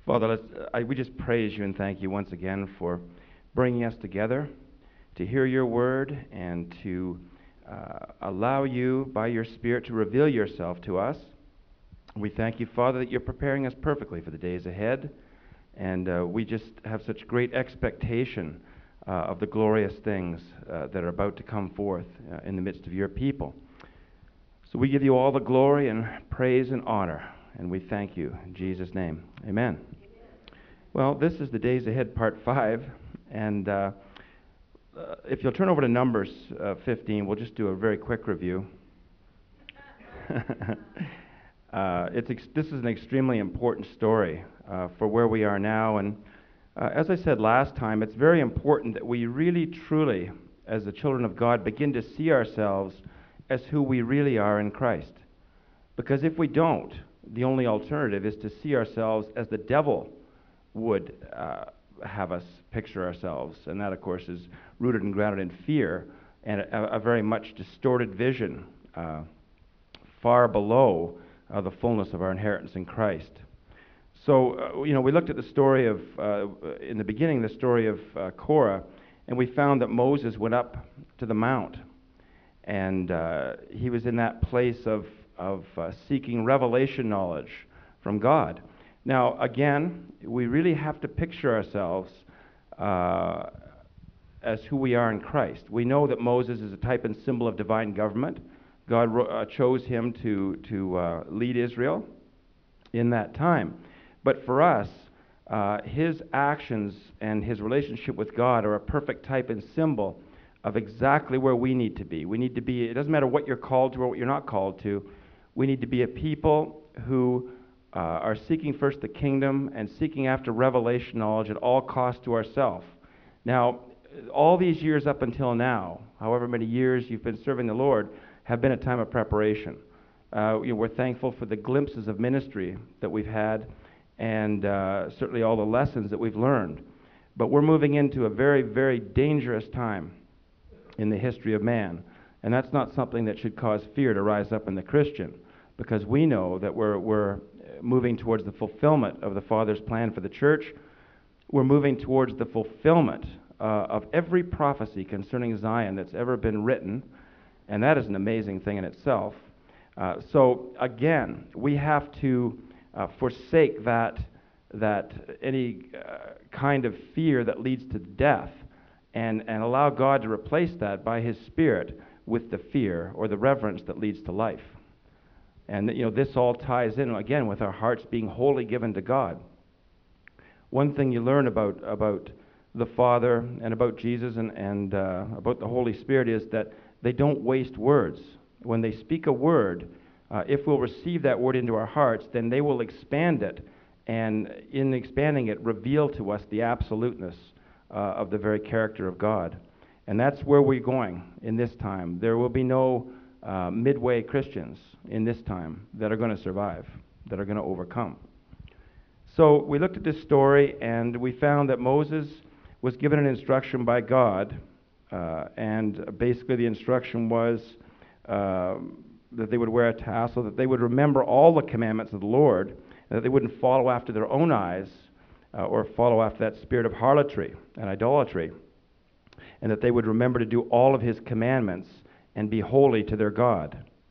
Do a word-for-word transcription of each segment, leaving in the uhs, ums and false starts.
Father, let's, I, we just praise you and thank you once again for bringing us together to hear your word and to uh, allow you by your Spirit to reveal yourself to us. We thank you, Father, that you're preparing us perfectly for the days ahead, and uh, we just have such great expectation uh, of the glorious things uh, that are about to come forth uh, in the midst of your people. So we give you all the glory and praise and honor, and we thank you in Jesus' name. Amen. Well, this is the Days Ahead, Part five, and uh, uh, if you'll turn over to Numbers uh, fifteen, we'll just do a very quick review. uh, it's ex- this is an extremely important story uh, for where we are now, and uh, as I said last time, it's very important that we really, truly, as the children of God, begin to see ourselves as who we really are in Christ. Because if we don't, the only alternative is to see ourselves as the devil would uh, have us picture ourselves, and that, of course, is rooted and grounded in fear and a, a very much distorted vision, uh, far below uh, the fullness of our inheritance in Christ. So, uh, you know, we looked at the story of, uh, in the beginning, the story of uh, Korah, and we found that Moses went up to the mount, and uh, he was in that place of, of uh, seeking revelation knowledge from God. Now, again, we really have to picture ourselves uh, as who we are in Christ. We know that Moses is a type and symbol of divine government. God ro- uh, chose him to, to uh, lead Israel in that time. But for us, uh, his actions and his relationship with God are a perfect type and symbol of exactly where we need to be. We need to be, it doesn't matter what you're called to or what you're not called to, we need to be a people who Uh, are seeking first the kingdom and seeking after revelation knowledge at all costs to ourselves. Now, all these years up until now, however many years you've been serving the Lord, have been a time of preparation. Uh, you know, we're thankful for the glimpses of ministry that we've had, and uh, certainly all the lessons that we've learned. But we're moving into a very, very dangerous time in the history of man, and that's not something that should cause fear to rise up in the Christian, because we know that we're we're moving towards the fulfillment of the Father's plan for the church. We're moving towards the fulfillment uh, of every prophecy concerning Zion that's ever been written, and that is an amazing thing in itself. Uh, so again, we have to uh, forsake that that any uh, kind of fear that leads to death, and and allow God to replace that by His Spirit with the fear or the reverence that leads to life. And, you know, this all ties in, again, with our hearts being wholly given to God. One thing you learn about about the Father and about Jesus and, and uh, about the Holy Spirit is that they don't waste words. When they speak a word, uh, if we'll receive that word into our hearts, then they will expand it, and in expanding it, reveal to us the absoluteness uh, of the very character of God. And that's where we're going in this time. There will be no Uh, midway Christians in this time that are going to survive, that are going to overcome. So we looked at this story, and we found that Moses was given an instruction by God, uh, and basically the instruction was uh, that they would wear a tassel, that they would remember all the commandments of the Lord, and that they wouldn't follow after their own eyes uh, or follow after that spirit of harlotry and idolatry, and that they would remember to do all of his commandments and be holy to their God.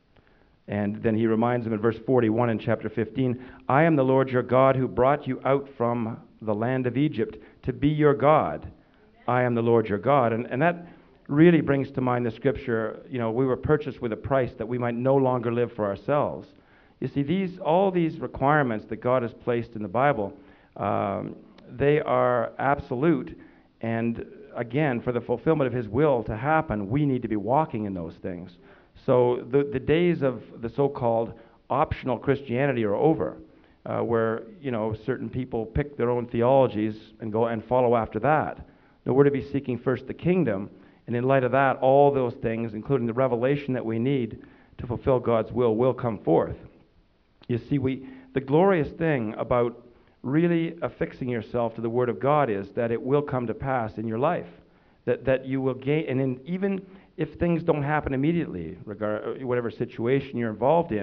And then he reminds them in verse forty-one in chapter fifteen, I am the Lord your God who brought you out from the land of Egypt to be your God. I am the Lord your God. And, and that really brings to mind the scripture, you know, we were purchased with a price that we might no longer live for ourselves. You see, these all these requirements that God has placed in the Bible, um, they are absolute, and again, for the fulfillment of his will to happen, we need to be walking in those things. So the, the days of the so-called optional Christianity are over, uh, where, you know, certain people pick their own theologies and go and follow after that. No, we're to be seeking first the kingdom, and in light of that, all those things, including the revelation that we need to fulfill God's will, will come forth. You see, we the glorious thing about really affixing yourself to the Word of God is that it will come to pass in your life, that that you will gain, and in, even if things don't happen immediately, regard whatever situation you're involved in,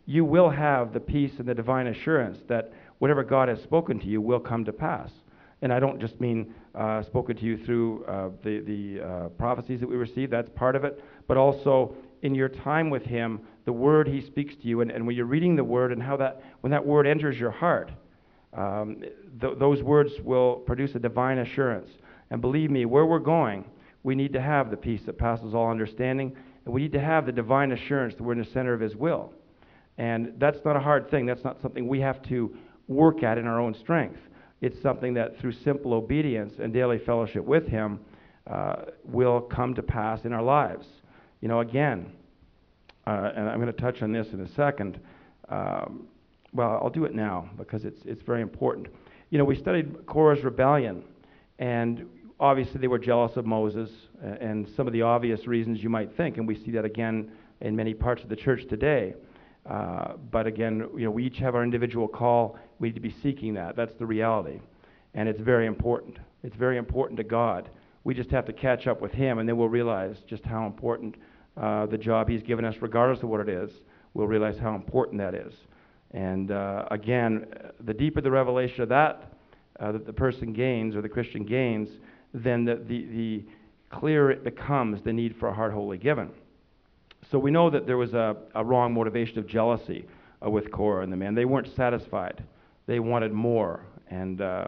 you will have the peace and the divine assurance that whatever God has spoken to you will come to pass. And I don't just mean uh, spoken to you through uh, the, the uh, prophecies that we receive, that's part of it, but also in your time with Him, the Word He speaks to you, and, and when you're reading the Word and how that, when that Word enters your heart, um, th- those words will produce a divine assurance. And believe me, where we're going, we need to have the peace that passes all understanding, and we need to have the divine assurance that we're in the center of His will. And that's not a hard thing. That's not something we have to work at in our own strength. It's something that through simple obedience and daily fellowship with Him uh, will come to pass in our lives. You know, again, uh, and I'm going to touch on this in a second. Um, well, I'll do it now because it's it's very important. You know, we studied Korah's rebellion, and obviously they were jealous of Moses, and some of the obvious reasons you might think, and we see that again in many parts of the church today. Uh, but again, you know, we each have our individual call. We need to be seeking that. That's the reality. And it's very important. It's very important to God. We just have to catch up with Him, and then we'll realize just how important uh, the job He's given us, regardless of what it is. We'll realize how important that is. And uh, again, the deeper the revelation of that, uh, that the person gains, or the Christian gains, then the, the, the clearer it becomes the need for a heart wholly given. So we know that there was a, a wrong motivation of jealousy uh, with Korah and the man. They weren't satisfied. They wanted more. And uh,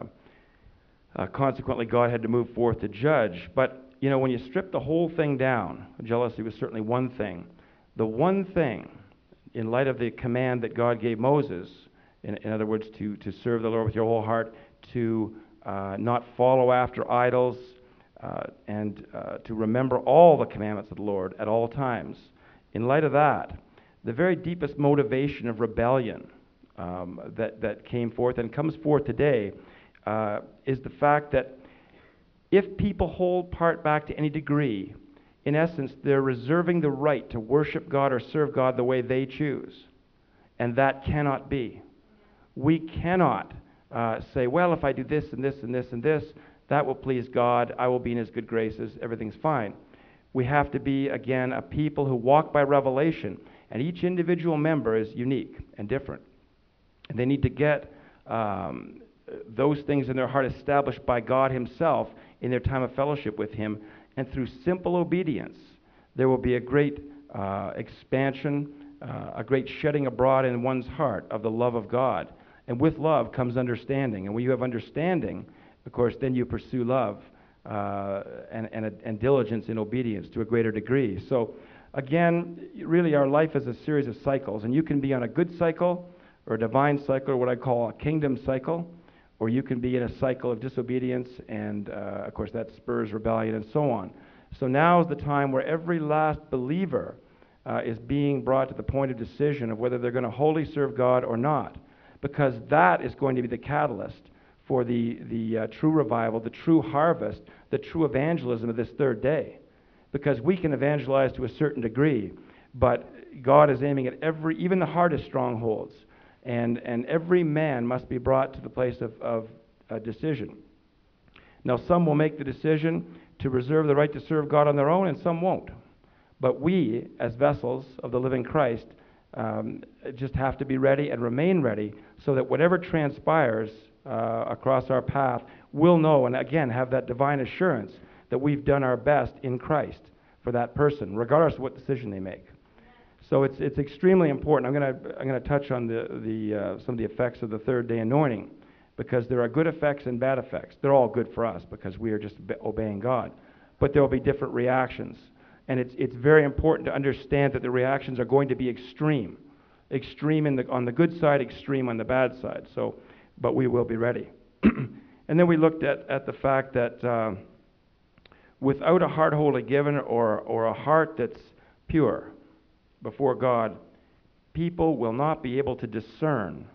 uh, consequently, God had to move forth to judge. But, you know, when you strip the whole thing down, jealousy was certainly one thing. The one thing, in light of the command that God gave Moses, in, in other words, to, to serve the Lord with your whole heart, to uh, not follow after idols, uh, and uh, to remember all the commandments of the Lord at all times. In light of that, the very deepest motivation of rebellion um, that, that came forth and comes forth today uh, is the fact that if people hold part back to any degree, in essence, they're reserving the right to worship God or serve God the way they choose. And that cannot be. We cannot uh, say, well, if I do this and this and this and this, that will please God, I will be in His good graces, everything's fine. We have to be, again, a people who walk by revelation, and each individual member is unique and different. And they need to get um, those things in their heart established by God Himself in their time of fellowship with Him, and through simple obedience, there will be a great uh, expansion, uh, a great shedding abroad in one's heart of the love of God. And with love comes understanding. And when you have understanding, of course, then you pursue love. Uh, and, and, and diligence in obedience to a greater degree. So again, really our life is a series of cycles, and you can be on a good cycle or a divine cycle, or what I call a kingdom cycle, or you can be in a cycle of disobedience, and uh, of course that spurs rebellion and so on. So now is the time where every last believer uh, is being brought to the point of decision of whether they're going to wholly serve God or not, because that is going to be the catalyst for the, the uh, true revival, the true harvest, the true evangelism of this third day. Because we can evangelize to a certain degree, but God is aiming at every, even the hardest strongholds, and, and every man must be brought to the place of, of uh, decision. Now, some will make the decision to reserve the right to serve God on their own, and some won't. But we, as vessels of the living Christ, um, just have to be ready and remain ready so that whatever transpires Uh, across our path, we'll know, and again have that divine assurance that we've done our best in Christ for that person, regardless of what decision they make. So it's it's extremely important. I'm going to I'm going to touch on the the uh, some of the effects of the third day anointing, because there are good effects and bad effects. They're all good for us because we are just obeying God, but there will be different reactions, and it's it's very important to understand that the reactions are going to be extreme, extreme in the on the good side, extreme on the bad side. So. But we will be ready. And then we looked at, at the fact that uh, without a heart wholly given, or, or a heart that's pure before God, people will not be able to discern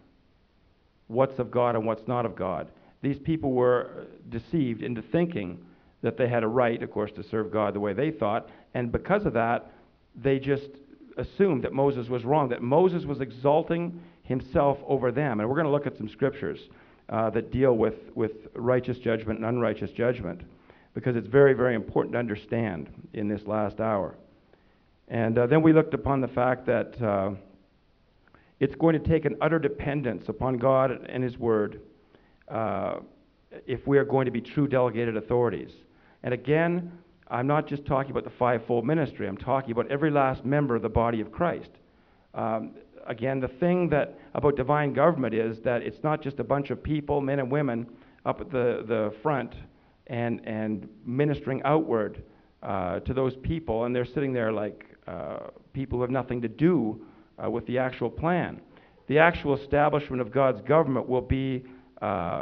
what's of God and what's not of God. These people were deceived into thinking that they had a right, of course, to serve God the way they thought, and because of that, they just assumed that Moses was wrong, that Moses was exalting himself over them. And we're going to look at some scriptures uh, that deal with, with righteous judgment and unrighteous judgment, because it's very, very important to understand in this last hour. And uh, then we looked upon the fact that uh, It's going to take an utter dependence upon God and His Word uh, if we are going to be true delegated authorities. And again, I'm not just talking about the fivefold ministry. I'm talking about every last member of the body of Christ. Um, again, the thing that about divine government is that it's not just a bunch of people, men and women, up at the, the front and, and ministering outward uh, to those people, and they're sitting there like uh, people who have nothing to do uh, with the actual plan. The actual establishment of God's government will be uh,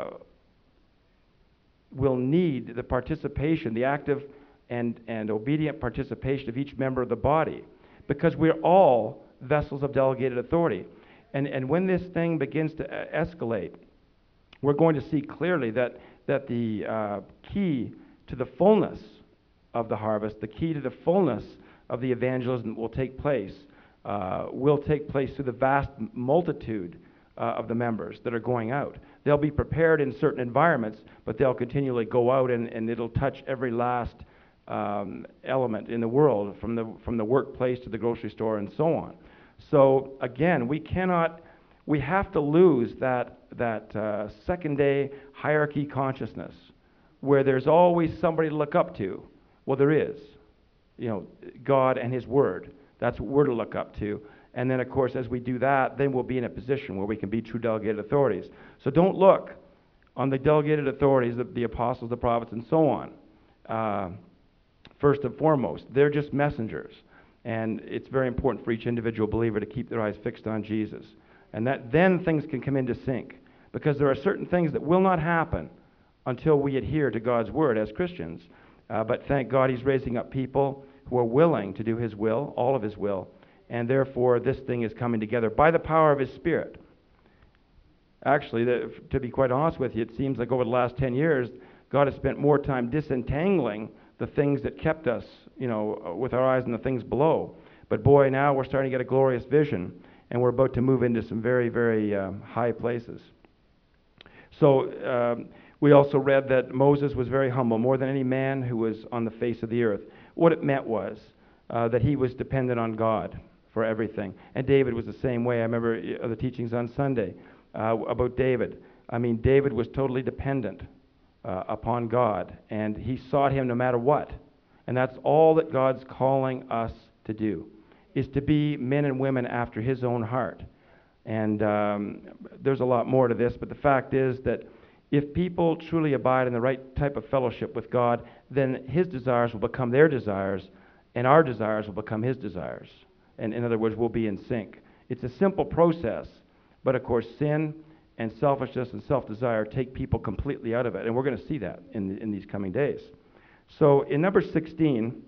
will need the participation, the active and, and obedient participation of each member of the body, because we're all vessels of delegated authority. And, and when this thing begins to uh, escalate, we're going to see clearly that, that the uh, key to the fullness of the harvest, the key to the fullness of the evangelism that will take place, uh, will take place through the vast multitude uh, of the members that are going out. They'll be prepared in certain environments, but they'll continually go out, and, and it'll touch every last um, element in the world, from the, from the workplace to the grocery store and so on. So again, we cannot, we have to lose that, that uh, second day hierarchy consciousness where there's always somebody to look up to. Well, there is, you know, God and His Word. That's what we're to look up to. And then, of course, as we do that, then we'll be in a position where we can be true delegated authorities. So don't look on the delegated authorities, the, the apostles, the prophets, and so on. Uh, first and foremost, they're just messengers. And it's very important for each individual believer to keep their eyes fixed on Jesus. And that then things can come into sync. Because there are certain things that will not happen until we adhere to God's Word as Christians. Uh, but thank God He's raising up people who are willing to do His will, all of His will. And therefore, this thing is coming together by the power of His Spirit. Actually, the, to be quite honest with you, it seems like over the last ten years, God has spent more time disentangling the things that kept us, you know, with our eyes on the things below. But boy, now we're starting to get a glorious vision, and we're about to move into some very, very um, high places. So um, we also read that Moses was very humble, more than any man who was on the face of the earth. What it meant was uh, that he was dependent on God for everything. And David was the same way. I remember uh, the teachings on Sunday uh, about David. I mean, David was totally dependent uh, upon God, and he sought Him no matter what. And that's all that God's calling us to do, is to be men and women after His own heart. And um, there's a lot more to this, but the fact is that if people truly abide in the right type of fellowship with God, then His desires will become their desires, and our desires will become His desires. And in other words, we'll be in sync. It's a simple process, but of course sin and selfishness and self-desire take people completely out of it, and we're going to see that in, the, in these coming days. So in number sixteen,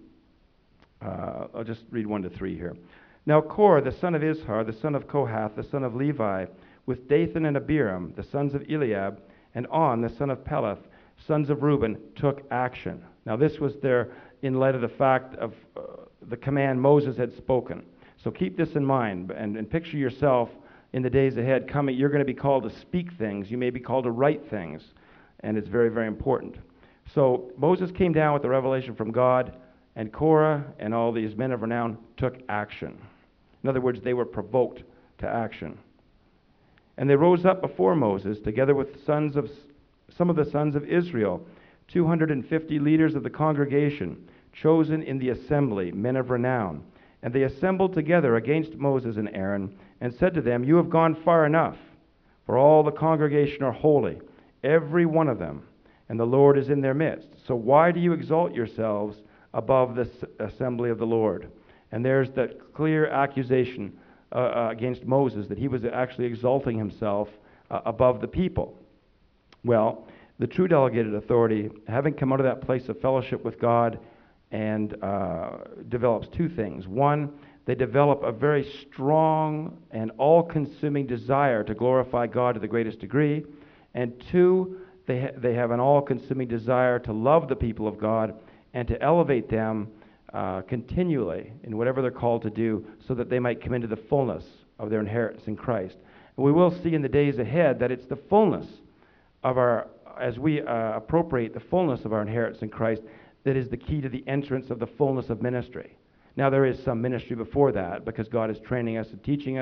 uh, I'll just read one to three here. Now Korah, the son of Izhar, the son of Kohath, the son of Levi, with Dathan and Abiram, the sons of Eliab, and On, the son of Peleth, sons of Reuben, took action. Now this was there in light of the fact of uh, the command Moses had spoken. So keep this in mind, and, and picture yourself in the days ahead coming. You're going to be called to speak things. You may be called to write things, and it's very, very important. So Moses came down with the revelation from God, and Korah and all these men of renown took action. In other words, they were provoked to action. And they rose up before Moses, together with sons of some of the sons of Israel, two hundred fifty leaders of the congregation, chosen in the assembly, men of renown. And they assembled together against Moses and Aaron, and said to them, "You have gone far enough, for all the congregation are holy, every one of them, and the Lord is in their midst. So why do you exalt yourselves above the assembly of the Lord?" And there's that clear accusation uh, uh, against Moses, that he was actually exalting himself uh, above the people. Well, the true delegated authority, having come out of that place of fellowship with God, and uh, develops two things. One, they develop a very strong and all-consuming desire to glorify God to the greatest degree. And two, they, ha- they have an all-consuming desire to love the people of God and to elevate them uh, continually in whatever they're called to do, so that they might come into the fullness of their inheritance in Christ. And we will see in the days ahead that it's the fullness of our, as we uh, appropriate the fullness of our inheritance in Christ, that is the key to the entrance of the fullness of ministry. Now, there is some ministry before that, because God is training us and teaching us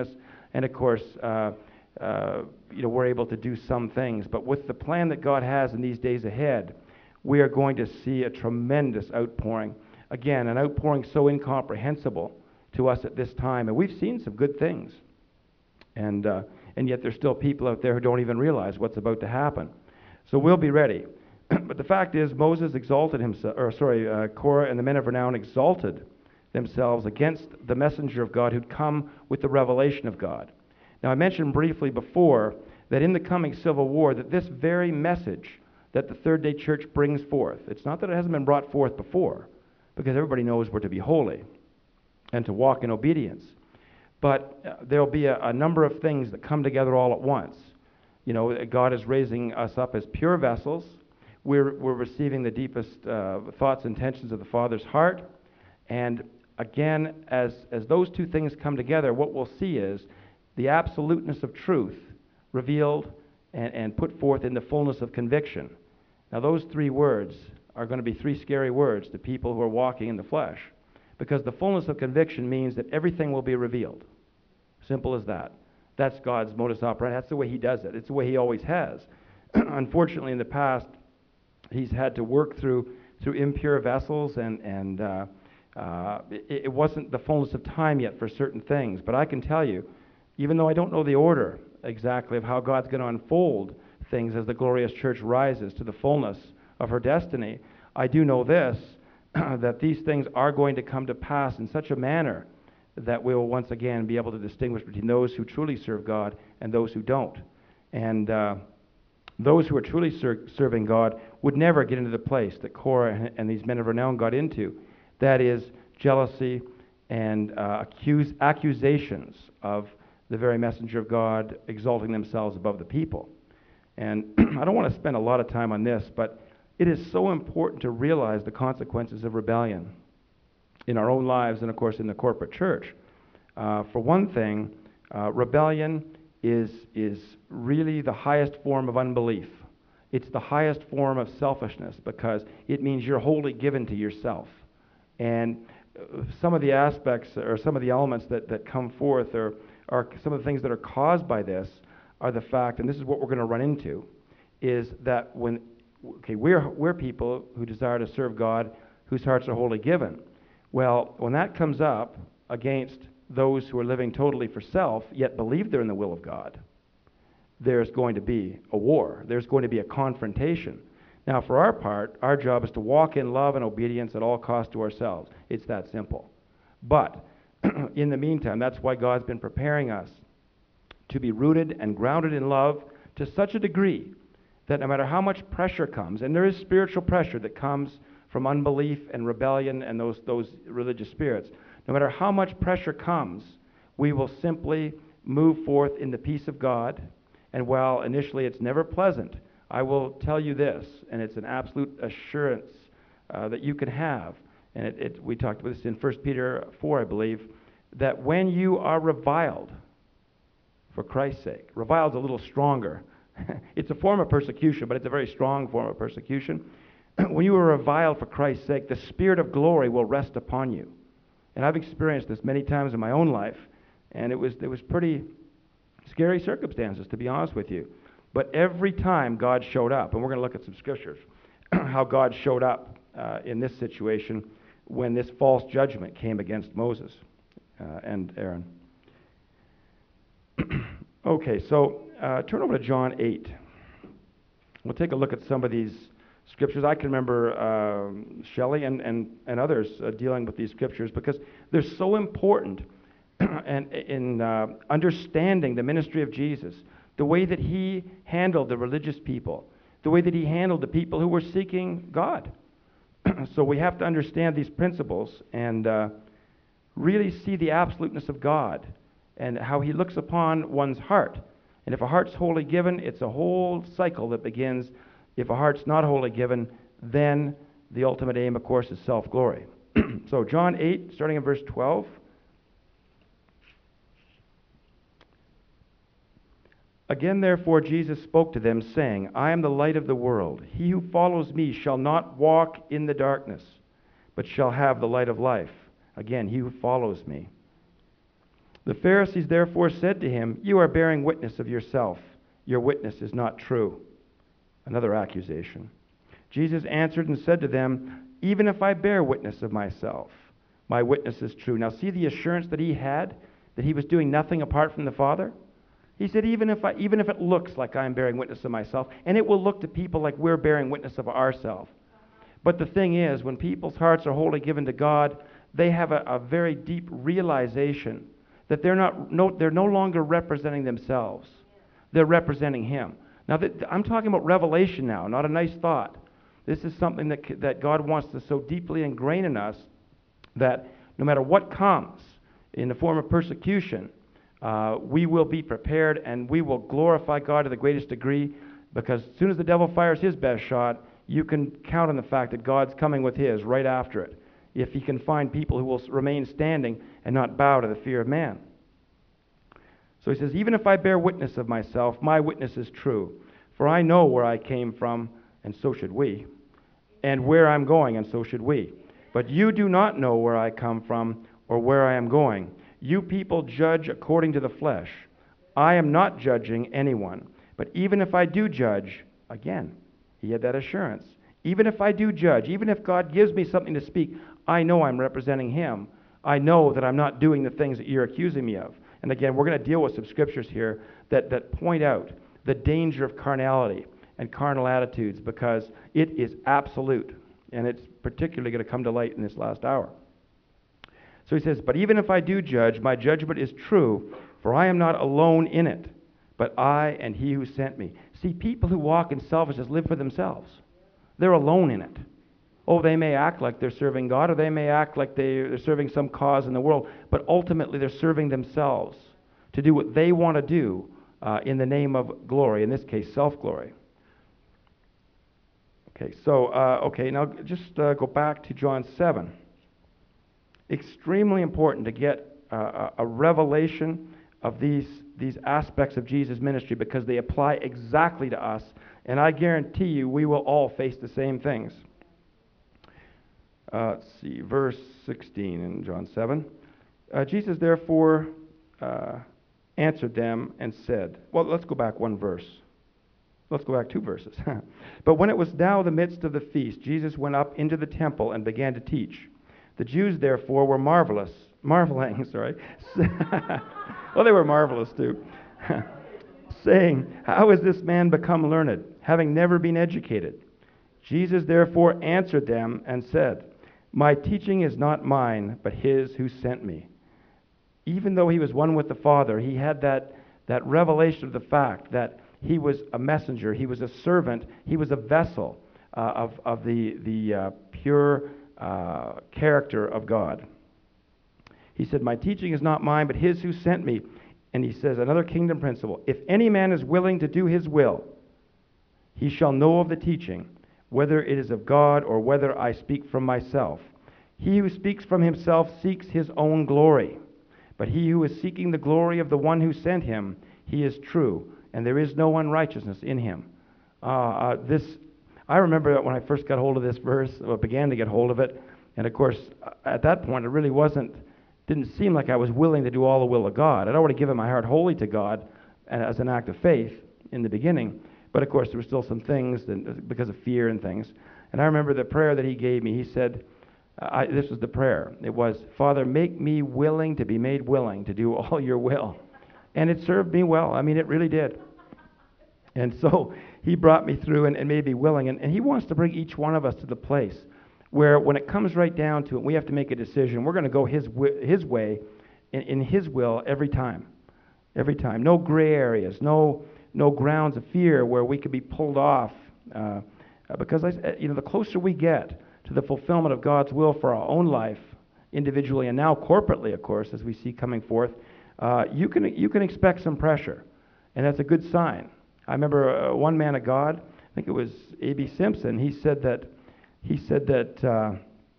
And of course, uh, uh, you know, we're able to do some things. But with the plan that God has in these days ahead, we are going to see a tremendous outpouring. Again, an outpouring so incomprehensible to us at this time. And we've seen some good things. And, uh, and yet there's still people out there who don't even realize what's about to happen. So we'll be ready. But the fact is, Moses exalted himself, or sorry, uh, Korah and the men of renown exalted themselves against the messenger of God who'd come with the revelation of God. Now, I mentioned briefly before that in the coming civil war, that this very message that the Third Day Church brings forth, it's not that it hasn't been brought forth before, because everybody knows we're to be holy and to walk in obedience. But uh, there'll be a, a number of things that come together all at once. You know, God is raising us up as pure vessels. We're, we're receiving the deepest uh, thoughts and intentions of the Father's heart. And again, as, as those two things come together, what we'll see is the absoluteness of truth revealed and, and put forth in the fullness of conviction. Now, those three words are going to be three scary words to people who are walking in the flesh, because the fullness of conviction means that everything will be revealed. Simple as that. That's God's modus operandi. That's the way he does it. It's the way he always has. Unfortunately, in the past, he's had to work through through impure vessels, and, and uh, uh, it, it wasn't the fullness of time yet for certain things. But I can tell you, even though I don't know the order exactly of how God's going to unfold things as the glorious church rises to the fullness of her destiny, I do know this, that these things are going to come to pass in such a manner that we will once again be able to distinguish between those who truly serve God and those who don't. And uh, those who are truly ser- serving God would never get into the place that Korah and, and these men of renown got into. That is jealousy and uh, accuse, accusations of the very messenger of God exalting themselves above the people. And I don't want to spend a lot of time on this, but it is so important to realize the consequences of rebellion in our own lives and, of course, in the corporate church. Uh, for one thing, uh, rebellion is, is really the highest form of unbelief. It's the highest form of selfishness, because it means you're wholly given to yourself. And uh, some of the aspects or some of the elements that, that come forth are, are some of the things that are caused by this are the fact, and this is what we're going to run into, is that when, okay, we're, we're people who desire to serve God whose hearts are wholly given. Well, when that comes up against those who are living totally for self, yet believe they're in the will of God, there's going to be a war. There's going to be a confrontation. Now, for our part, our job is to walk in love and obedience at all costs to ourselves. It's that simple. But in the meantime, that's why God's been preparing us to be rooted and grounded in love to such a degree that no matter how much pressure comes, and there is spiritual pressure that comes from unbelief and rebellion and those, those religious spirits, no matter how much pressure comes, we will simply move forth in the peace of God. And while initially it's never pleasant, I will tell you this, and it's an absolute assurance uh, that you can have, and it, it, we talked about this in First Peter four, I believe, that when you are reviled for Christ's sake, reviled is a little stronger. It's a form of persecution, but it's a very strong form of persecution. When you are reviled for Christ's sake, the Spirit of glory will rest upon you. And I've experienced this many times in my own life, and it was it was pretty scary circumstances, to be honest with you. But every time God showed up, and we're going to look at some scriptures, how God showed up uh, in this situation when this false judgment came against Moses uh, and Aaron. Okay, so uh, turn over to John eight. We'll take a look at some of these scriptures. I can remember um, Shelley and, and, and others uh, dealing with these scriptures because they're so important and in uh, understanding the ministry of Jesus, the way that he handled the religious people, the way that he handled the people who were seeking God. So we have to understand these principles and uh, really see the absoluteness of God and how he looks upon one's heart. And if a heart's wholly given, it's a whole cycle that begins. If a heart's not wholly given, then the ultimate aim, of course, is self-glory. So John eight, starting in verse twelve. Again, therefore, Jesus spoke to them, saying, I am the light of the world. He who follows me shall not walk in the darkness, but shall have the light of life. Again, he who follows me. The Pharisees therefore said to him, "You are bearing witness of yourself. Your witness is not true." Another accusation. Jesus answered and said to them, "Even if I bear witness of myself, my witness is true." Now see the assurance that he had, that he was doing nothing apart from the Father? He said, even if I, even if it looks like I'm bearing witness of myself, and it will look to people like we're bearing witness of ourselves. But the thing is, when people's hearts are wholly given to God, they have a, a very deep realization that they're not, no, they're no longer representing themselves. They're representing Him. Now, that, I'm talking about revelation now, not a nice thought. This is something that, that God wants to so deeply ingrain in us that no matter what comes in the form of persecution, uh, we will be prepared and we will glorify God to the greatest degree, because as soon as the devil fires his best shot, you can count on the fact that God's coming with His right after it, if He can find people who will remain standing and not bow to the fear of man. So he says, "Even if I bear witness of myself, my witness is true. For I know where I came from, and so should we, and where I'm going, and so should we. But you do not know where I come from or where I am going. You people judge according to the flesh. I am not judging anyone. But even if I do judge," again, he had that assurance, "even if I do judge, even if God gives me something to speak, I know I'm representing Him. I know that I'm not doing the things that you're accusing me of." And again, we're going to deal with some scriptures here that, that point out the danger of carnality and carnal attitudes, because it is absolute, and it's particularly going to come to light in this last hour. So he says, "But even if I do judge, my judgment is true, for I am not alone in it, but I and He who sent me." See, people who walk in selfishness live for themselves. They're alone in it. Oh, they may act like they're serving God, or they may act like they're serving some cause in the world, but ultimately they're serving themselves to do what they want to do uh, in the name of glory, in this case, self-glory. Okay, so, uh, okay, now just uh, go back to John seven. Extremely important to get uh, a revelation of these, these aspects of Jesus' ministry, because they apply exactly to us, and I guarantee you we will all face the same things. Uh, let's see, verse sixteen in John seven. Uh, Jesus therefore uh, answered them and said, well, let's go back one verse. Let's go back two verses. "But when it was now the midst of the feast, Jesus went up into the temple and began to teach. The Jews therefore were marvelous, marveling, sorry. Well, they were marvelous too. Saying, 'How has this man become learned, having never been educated?' Jesus therefore answered them and said, 'My teaching is not mine, but His who sent me.'" Even though he was one with the Father, he had that, that revelation of the fact that he was a messenger, he was a servant, he was a vessel uh, of, of the, the uh, pure uh, character of God. He said, "My teaching is not mine, but His who sent me." And he says, another kingdom principle, "If any man is willing to do His will, he shall know of the teaching, whether it is of God or whether I speak from myself. He who speaks from himself seeks his own glory. But he who is seeking the glory of the one who sent him, he is true, and there is no unrighteousness in him." Uh, uh, this, I remember that when I first got hold of this verse, or began to get hold of it, and of course, at that point, it really wasn't, didn't seem like I was willing to do all the will of God. I'd already given my heart wholly to God as an act of faith in the beginning, but of course, there were still some things that, because of fear and things. And I remember the prayer that he gave me. He said, I, this was the prayer. It was, "Father, make me willing to be made willing to do all your will." And it served me well. I mean, it really did. And so he brought me through and, and made me willing. And, and he wants to bring each one of us to the place where when it comes right down to it, we have to make a decision. We're going to go his, wi- his way in, in His will every time. Every time. No gray areas. No, no grounds of fear where we could be pulled off. Uh, because, I, you know, the closer we get to the fulfillment of God's will for our own life, individually and now corporately, of course, as we see coming forth, uh, you can you can expect some pressure, and that's a good sign. I remember uh, one man of God, I think it was A B Simpson. He said that he said that uh,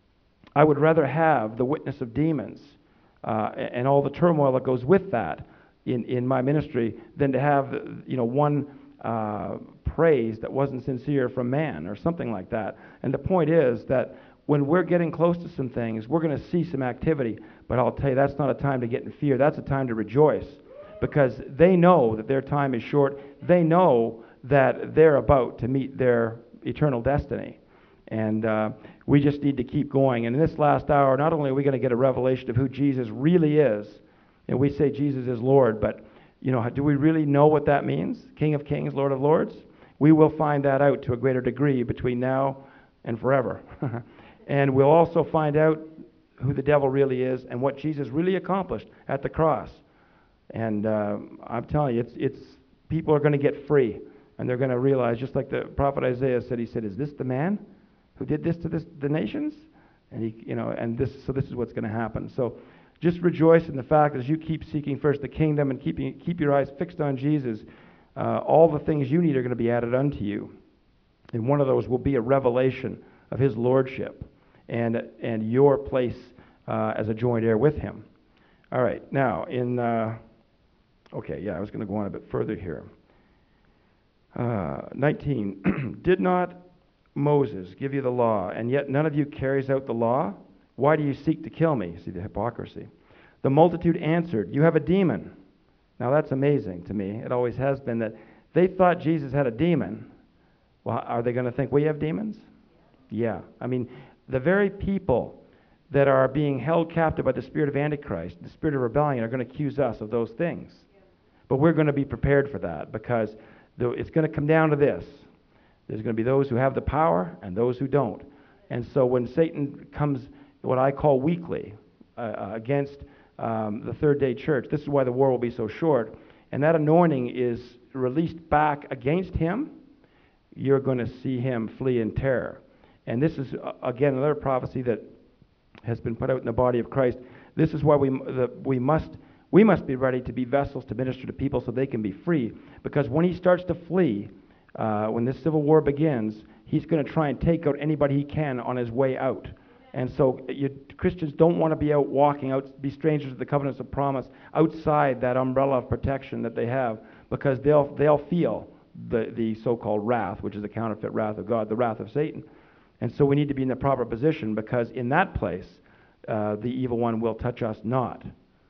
I would rather have the witness of demons uh, and all the turmoil that goes with that in in my ministry than to have you know one Uh, praise that wasn't sincere from man, or something like that. And the point is that when we're getting close to some things, we're going to see some activity. But I'll tell you, that's not a time to get in fear. That's a time to rejoice, because they know that their time is short. They know that they're about to meet their eternal destiny. And uh, we just need to keep going. And in this last hour, not only are we going to get a revelation of who Jesus really is, and we say Jesus is Lord, but you know, do we really know what that means? King of Kings, Lord of Lords? We will find that out to a greater degree between now and forever. And we'll also find out who the devil really is and what Jesus really accomplished at the cross. And uh, I'm telling you, it's, it's people are going to get free, and they're going to realize, just like the prophet Isaiah said, he said, "Is this the man who did this to this, the nations?" And he, you know, and this, so this is what's going to happen. So just rejoice in the fact that as you keep seeking first the kingdom and keeping keep your eyes fixed on Jesus, uh, all the things you need are going to be added unto you. And one of those will be a revelation of his lordship and and your place uh, as a joint heir with him. All right, now in uh, okay, yeah, I was going to go on a bit further here. Uh, nineteen. Did not Moses give you the law, and yet none of you carries out the law? Why do you seek to kill me? See the hypocrisy. The multitude answered, "You have a demon." Now that's amazing to me. It always has been that they thought Jesus had a demon. Well, are they going to think we have demons? Yeah. I mean, the very people that are being held captive by the spirit of Antichrist, the spirit of rebellion, are going to accuse us of those things. But we're going to be prepared for that, because it's going to come down to this. There's going to be those who have the power and those who don't. And so when Satan comes, what I call weakly, uh, against um, the third day church, this is why the war will be so short, and that anointing is released back against him, you're going to see him flee in terror. And this is, uh, again, another prophecy that has been put out in the body of Christ. This is why we, the, we must we must be ready to be vessels to minister to people so they can be free. Because when he starts to flee, uh, when this civil war begins, he's going to try and take out anybody he can on his way out. And so you, Christians don't want to be out walking, out, be strangers to the covenants of promise, outside that umbrella of protection that they have, because they'll they'll feel the, the so-called wrath, which is the counterfeit wrath of God, the wrath of Satan. And so we need to be in the proper position, because in that place, uh, the evil one will touch us not.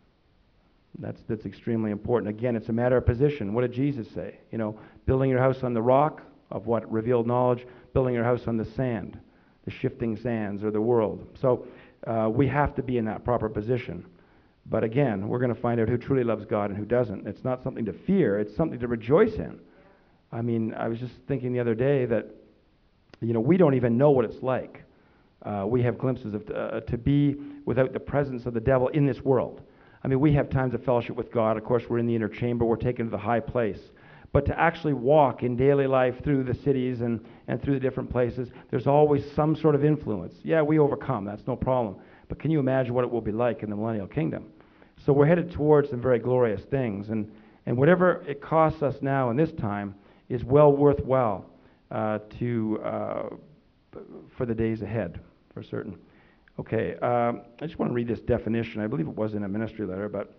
That's that's extremely important. Again, it's a matter of position. What did Jesus say? You know, building your house on the rock of what? Revealed knowledge. Building your house on the sand, the shifting sands or the world. So uh, we have to be in that proper position. But again, we're going to find out who truly loves God and who doesn't. It's not something to fear. It's something to rejoice in. I mean, I was just thinking the other day that, you know, we don't even know what it's like. Uh, we have glimpses of uh, to be without the presence of the devil in this world. I mean, we have times of fellowship with God. Of course, we're in the inner chamber. We're taken to the high place. But to actually walk in daily life through the cities and, and through the different places, there's always some sort of influence. Yeah, we overcome. That's no problem. But can you imagine what it will be like in the millennial kingdom? So we're headed towards some very glorious things. And, and whatever it costs us now in this time is well worthwhile uh, to uh, for the days ahead, for certain. Okay, um, I just want to read this definition. I believe it was in a ministry letter, but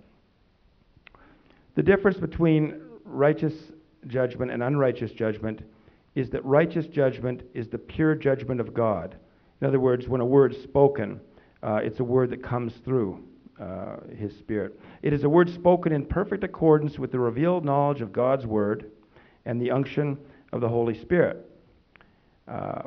the difference between righteous judgment and unrighteous judgment is that righteous judgment is the pure judgment of God. In other words, when a word's spoken, uh, it's a word that comes through uh, his Spirit. It is a word spoken in perfect accordance with the revealed knowledge of God's word and the unction of the Holy Spirit. Uh,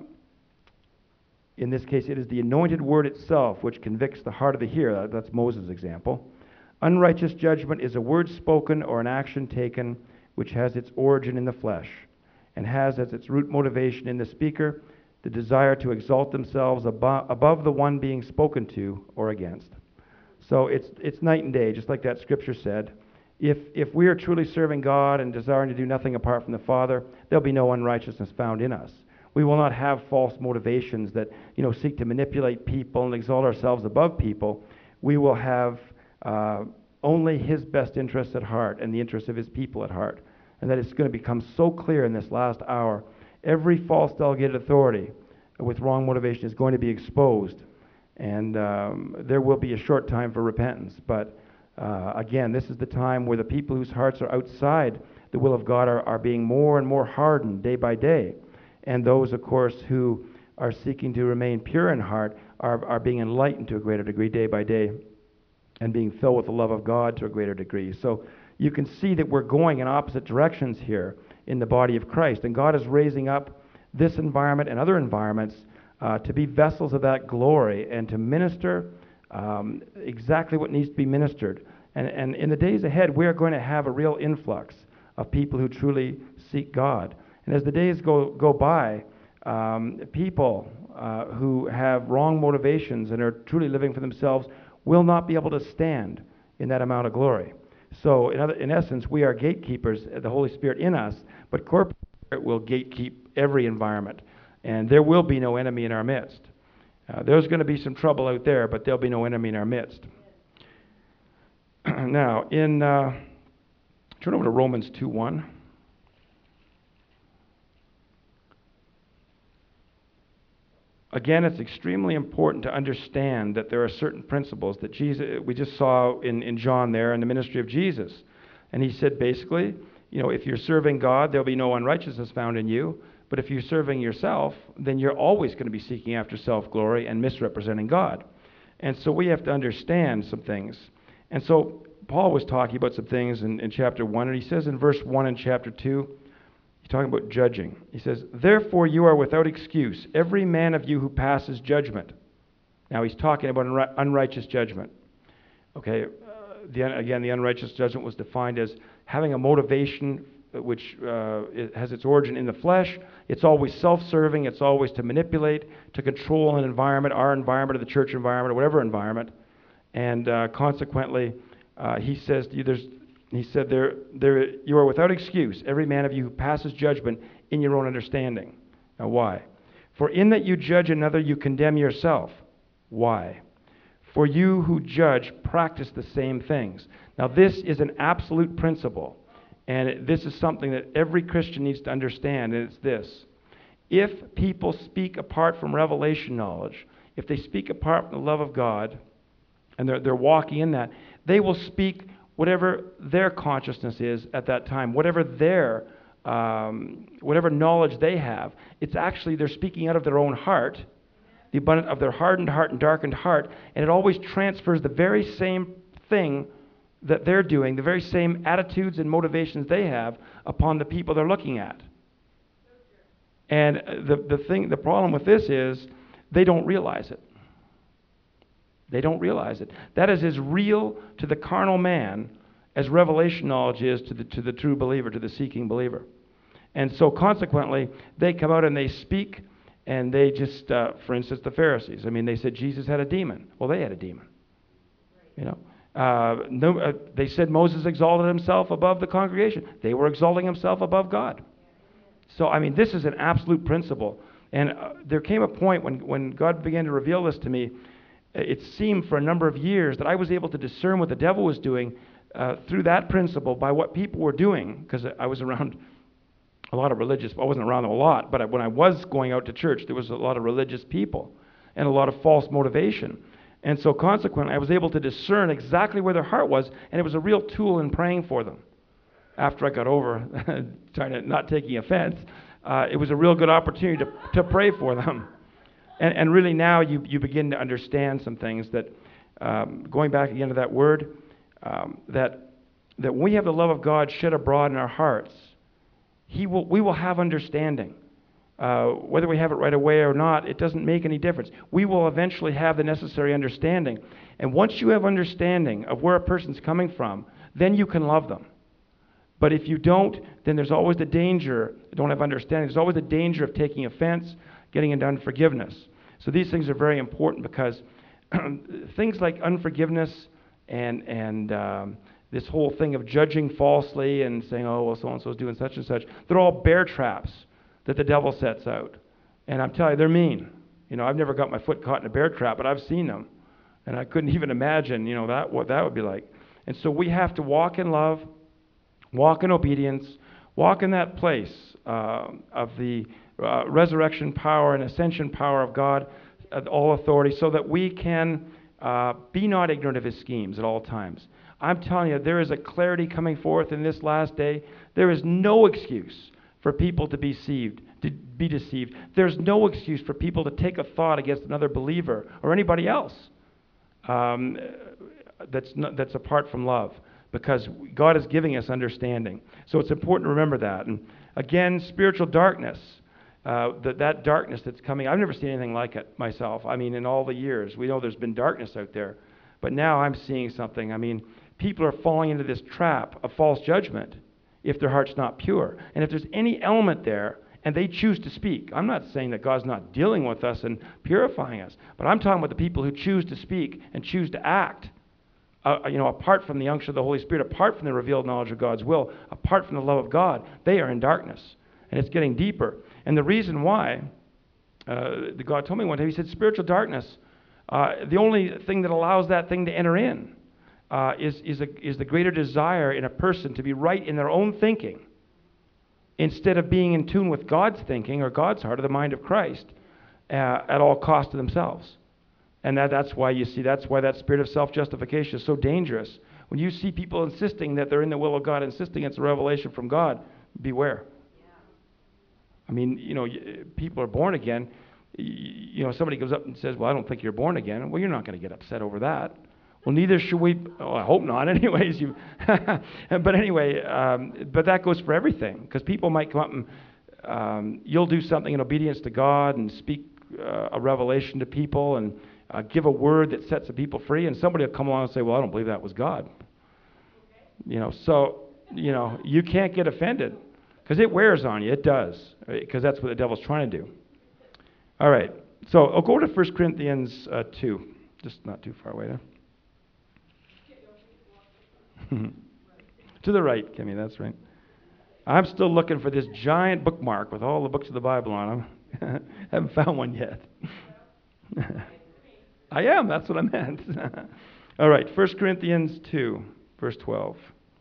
In this case, it is the anointed word itself which convicts the heart of the hearer. That's Moses' example. Unrighteous judgment is a word spoken or an action taken which has its origin in the flesh and has as its root motivation in the speaker the desire to exalt themselves abo- above the one being spoken to or against. So it's it's night and day, just like that scripture said. If if we are truly serving God and desiring to do nothing apart from the Father, there'll be no unrighteousness found in us. We will not have false motivations that, you know, seek to manipulate people and exalt ourselves above people. We will have uh, only his best interests at heart and the interests of his people at heart. And that is going to become so clear in this last hour. Every false delegated authority with wrong motivation is going to be exposed. And um, there will be a short time for repentance. But uh, again, this is the time where the people whose hearts are outside the will of God are, are being more and more hardened day by day. And those, of course, who are seeking to remain pure in heart are, are being enlightened to a greater degree day by day and being filled with the love of God to a greater degree. So you can see that we're going in opposite directions here in the body of Christ. And God is raising up this environment and other environments uh, to be vessels of that glory and to minister um, exactly what needs to be ministered. And, and in the days ahead, we are going to have a real influx of people who truly seek God. And as the days go, go by, um, people uh, who have wrong motivations and are truly living for themselves will not be able to stand in that amount of glory. So in, other, in essence, we are gatekeepers, the Holy Spirit in us, but corporate Spirit will gatekeep every environment. And there will be no enemy in our midst. Uh, there's going to be some trouble out there, but there'll be no enemy in our midst. Now, in uh, turn over to Romans two one. Again, it's extremely important to understand that there are certain principles that Jesus, we just saw in, in John there in the ministry of Jesus. And he said basically, you know, if you're serving God, there'll be no unrighteousness found in you. But if you're serving yourself, then you're always going to be seeking after self-glory and misrepresenting God. And so we have to understand some things. And so Paul was talking about some things in, in chapter one, and he says in verse one in chapter two, he's talking about judging. He says, therefore you are without excuse, every man of you who passes judgment. Now he's talking about unri- unrighteous judgment. Okay, uh, the, again, the unrighteous judgment was defined as having a motivation which uh, it has its origin in the flesh. It's always self-serving. It's always to manipulate, to control an environment, our environment, or the church environment, or whatever environment. And uh, consequently, uh, he says to you, there's, he said, there, there, you are without excuse, every man of you who passes judgment in your own understanding. Now, why? For in that you judge another, you condemn yourself. Why? For you who judge practice the same things. Now, this is an absolute principle. And it, this is something that every Christian needs to understand, and it's this. If people speak apart from revelation knowledge, if they speak apart from the love of God, and they're, they're walking in that, they will speak whatever their consciousness is at that time, whatever their, um, whatever knowledge they have. It's actually, they're speaking out of their own heart, the abundance of their hardened heart and darkened heart, and it always transfers the very same thing that they're doing, the very same attitudes and motivations they have upon the people they're looking at. And the, the thing, the problem with this is they don't realize it. They don't realize it. That is as real to the carnal man as revelation knowledge is to the, to the true believer, to the seeking believer. And so consequently, they come out and they speak, and they just, uh, for instance, the Pharisees. I mean, they said Jesus had a demon. Well, they had a demon. You know. Uh, no, uh, they said Moses exalted himself above the congregation. They were exalting himself above God. So, I mean, this is an absolute principle. And uh, there came a point when, when God began to reveal this to me, it seemed for a number of years that I was able to discern what the devil was doing uh, through that principle by what people were doing, because I was around a lot of religious, I wasn't around them a lot, but when I was going out to church, there was a lot of religious people and a lot of false motivation. And so consequently, I was able to discern exactly where their heart was, and it was a real tool in praying for them. After I got over, trying to not taking offense, uh, it was a real good opportunity to, to pray for them. And, and really now you, you begin to understand some things that, um, going back again to that word, um, that, that when we have the love of God shed abroad in our hearts, he will, we will have understanding. Uh, whether we have it right away or not, it doesn't make any difference. We will eventually have the necessary understanding. And once you have understanding of where a person's coming from, then you can love them. But if you don't, then there's always the danger, don't have understanding, there's always the danger of taking offense, getting into unforgiveness. So these things are very important because things like unforgiveness and, and um, this whole thing of judging falsely and saying, oh, well, so-and-so's doing such and such, they're all bear traps that the devil sets out. And I'm telling you, they're mean. You know, I've never got my foot caught in a bear trap, but I've seen them. And I couldn't even imagine, you know, that what that would be like. And so we have to walk in love, walk in obedience, walk in that place uh, of the uh, resurrection power and ascension power of God, uh, all authority, so that we can uh, be not ignorant of his schemes at all times. I'm telling you, there is a clarity coming forth in this last day. There is no excuse for people to be deceived, to be deceived. There's no excuse for people to take a thought against another believer or anybody else um, that's not, that's apart from love, because God is giving us understanding. So it's important to remember that. And again, spiritual darkness, uh, that that darkness that's coming. I've never seen anything like it myself. I mean, in all the years, we know there's been darkness out there, but now I'm seeing something. I mean, people are falling into this trap of false judgment if their heart's not pure. And if there's any element there and they choose to speak, I'm not saying that God's not dealing with us and purifying us, but I'm talking about the people who choose to speak and choose to act, uh, you know, apart from the unction of the Holy Spirit, apart from the revealed knowledge of God's will, apart from the love of God. They are in darkness, and it's getting deeper. And the reason why, uh, the God told me one day, he said, spiritual darkness, uh, the only thing that allows that thing to enter in Uh, is is, a, is the greater desire in a person to be right in their own thinking instead of being in tune with God's thinking or God's heart or the mind of Christ uh, at all cost to themselves. And that, that's why you see, that's why that spirit of self-justification is so dangerous. When you see people insisting that they're in the will of God, insisting it's a revelation from God, beware. Yeah. I mean, you know, people are born again. You know, somebody comes up and says, well, I don't think you're born again. Well, you're not going to get upset over that. Well, neither should we. Oh, I hope not. Anyways, you. But anyway, um, but that goes for everything, because people might come up and um, you'll do something in obedience to God and speak uh, a revelation to people and uh, give a word that sets the people free, and somebody will come along and say, "Well, I don't believe that was God." Okay. You know, so you know you can't get offended because it wears on you. It does, because that's what the devil's trying to do. All right, so I'll go to First Corinthians uh, two, just not too far away there. To the right, Kimmy, that's right. I'm still looking for this giant bookmark with all the books of the Bible on them. Haven't found one yet. I am, that's what I meant. All right, First Corinthians two, verse twelve.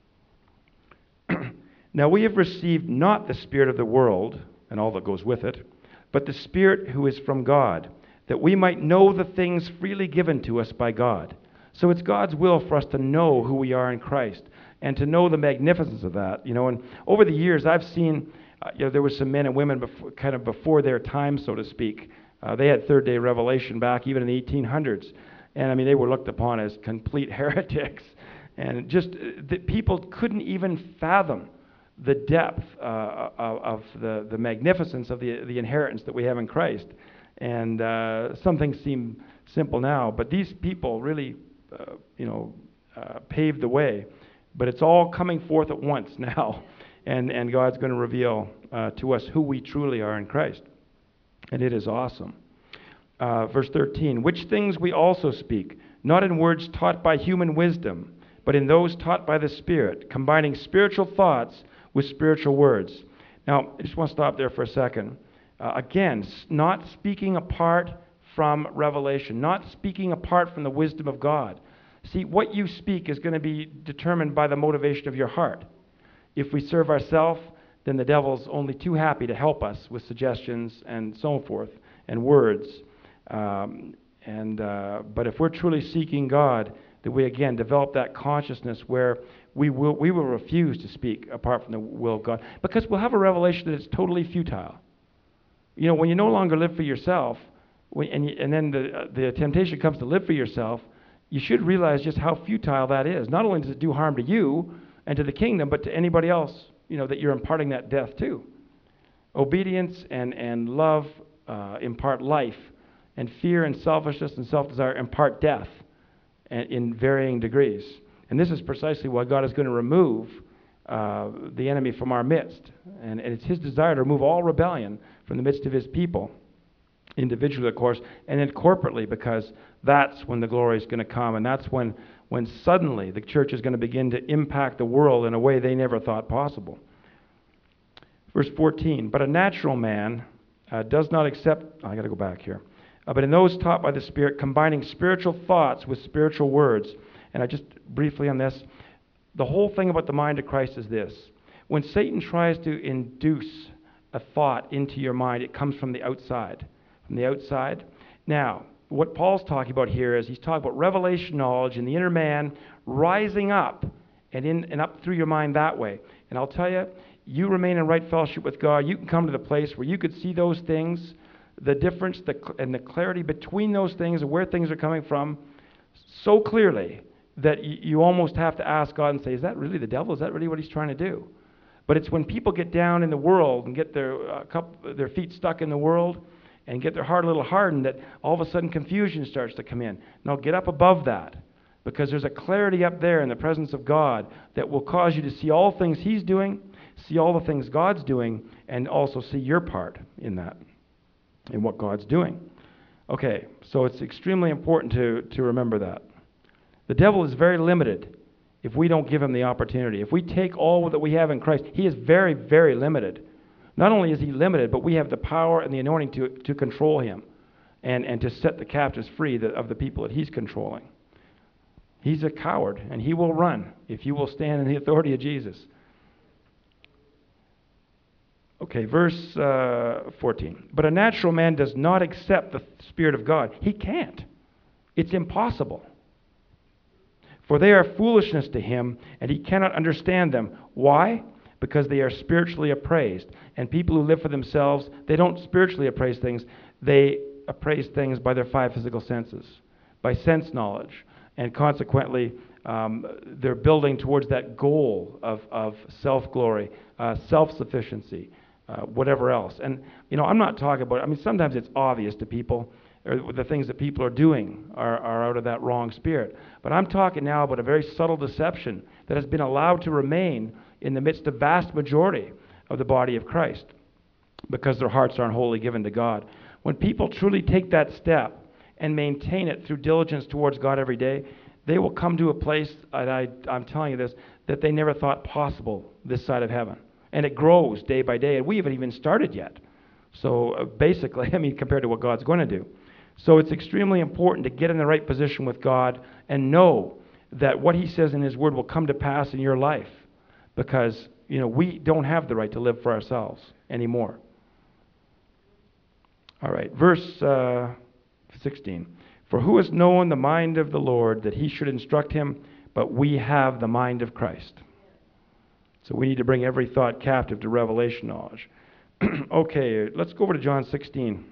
Now we have received not the spirit of the world, and all that goes with it, but the Spirit who is from God, that we might know the things freely given to us by God. So it's God's will for us to know who we are in Christ and to know the magnificence of that. You know, and over the years, I've seen, uh, you know, there were some men and women before, kind of before their time, so to speak. Uh, they had third day revelation back even in the eighteen hundreds. And I mean, they were looked upon as complete heretics. And just, uh, the people couldn't even fathom the depth uh, of, of the, the magnificence of the, the inheritance that we have in Christ. And uh, some things seem simple now, but these people really Uh, you know, uh, paved the way. But it's all coming forth at once now. And, and God's going to reveal uh, to us who we truly are in Christ. And it is awesome. Uh, verse thirteen, which things we also speak, not in words taught by human wisdom, but in those taught by the Spirit, combining spiritual thoughts with spiritual words. Now, I just want to stop there for a second. Uh, again, not speaking apart from revelation, not speaking apart from the wisdom of God. See, what you speak is going to be determined by the motivation of your heart. If we serve ourselves, then the devil's only too happy to help us with suggestions and so forth and words. Um, and uh, but if we're truly seeking God, that we again develop that consciousness where we will we will refuse to speak apart from the will of God, because we'll have a revelation that it's totally futile. You know, when you no longer live for yourself, when, and, you, and then the uh, the temptation comes to live for yourself, you should realize just how futile that is. Not only does it do harm to you and to the kingdom, but to anybody else, you know, that you're imparting that death to. Obedience and, and love uh, impart life, and fear and selfishness and self-desire impart death and, in varying degrees. And this is precisely why God is going to remove uh, the enemy from our midst. And, and it's his desire to remove all rebellion from the midst of his people, individually, of course, and then corporately, because that's when the glory is going to come, and that's when, when suddenly the church is going to begin to impact the world in a way they never thought possible. Verse fourteen, but a natural man uh, does not accept, oh, I got to go back here, uh, but in those taught by the Spirit, combining spiritual thoughts with spiritual words. And I just briefly on this, the whole thing about the mind of Christ is this. When Satan tries to induce a thought into your mind, it comes from the outside. From the outside. Now, what Paul's talking about here is he's talking about revelation knowledge in the inner man rising up and in and up through your mind that way. And I'll tell you, you remain in right fellowship with God, you can come to the place where you could see those things, the difference the, and the clarity between those things and where things are coming from so clearly that you, you almost have to ask God and say, is that really the devil? Is that really what he's trying to do? But it's when people get down in the world and get their, uh, cup, their feet stuck in the world and get their heart a little hardened that all of a sudden confusion starts to come in. Now get up above that, because there's a clarity up there in the presence of God that will cause you to see all things he's doing, see all the things God's doing, and also see your part in that, in what God's doing. Okay, so it's extremely important to, to remember that. The devil is very limited if we don't give him the opportunity. If we take all that we have in Christ, he is very, very limited. Not only is he limited, but we have the power and the anointing to, to control him and, and to set the captives free that, of the people that he's controlling. He's a coward, and he will run if you will stand in the authority of Jesus. Okay, verse uh, fourteen. But a natural man does not accept the Spirit of God. He can't. It's impossible. For they are foolishness to him, and he cannot understand them. Why? Because they are spiritually appraised. And people who live for themselves, they don't spiritually appraise things. They appraise things by their five physical senses, by sense knowledge. And consequently, um, they're building towards that goal of, of self-glory, uh, self-sufficiency, uh, whatever else. And, you know, I'm not talking about, I mean, sometimes it's obvious to people, or the things that people are doing are, are out of that wrong spirit. But I'm talking now about a very subtle deception that has been allowed to remain in the midst of vast majority of the body of Christ because their hearts aren't wholly given to God. When people truly take that step and maintain it through diligence towards God every day, they will come to a place, and I, I'm telling you this, that they never thought possible this side of heaven. And it grows day by day, and we haven't even started yet. So uh, basically, I mean, compared to what God's going to do. So it's extremely important to get in the right position with God and know that what he says in his word will come to pass in your life, because, you know, we don't have the right to live for ourselves anymore. All right, verse uh, sixteen. For who has known the mind of the Lord that he should instruct him? But we have the mind of Christ. So we need to bring every thought captive to revelation knowledge. Okay, let's go over to John sixteen.